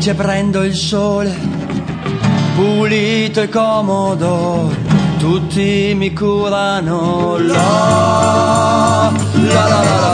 invece prendo il sole, pulito e comodo, tutti mi curano. La la la la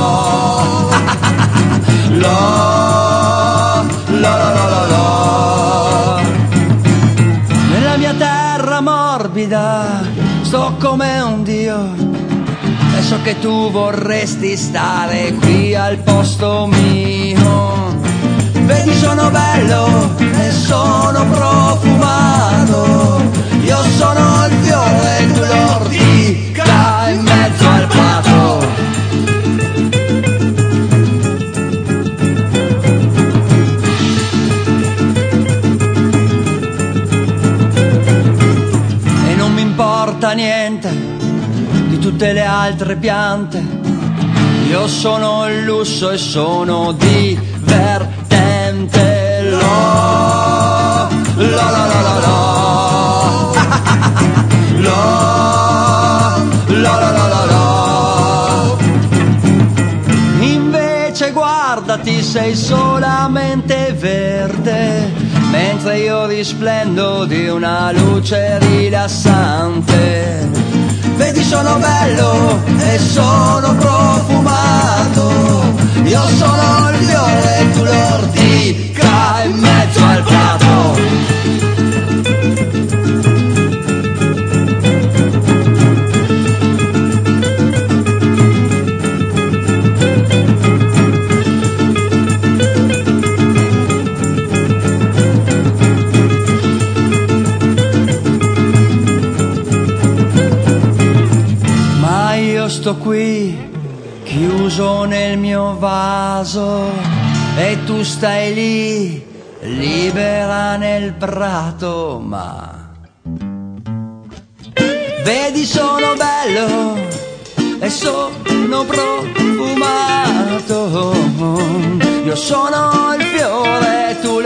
la la la la la la la. Nella mia terra morbida sto come un dio e so che tu vorresti stare qui al posto mio. Vedi, sono bello e sono profumato, io sono il fiore e tu l'ortica in mezzo al prato. E non mi importa niente di tutte le altre piante, io sono il lusso e sono divertente. La la la la la la la la la la. Invece guardati, sei solamente verde, mentre io risplendo di una luce rilassante. Vedi, sono bello e sono profumato, io sono il fiore e tu l'ortica in mezzo al prato. Ma io sto qui chiuso nel mio vaso e tu stai lì libera nel prato. Ma vedi, sono bello e sono profumato, io sono il fiore e tu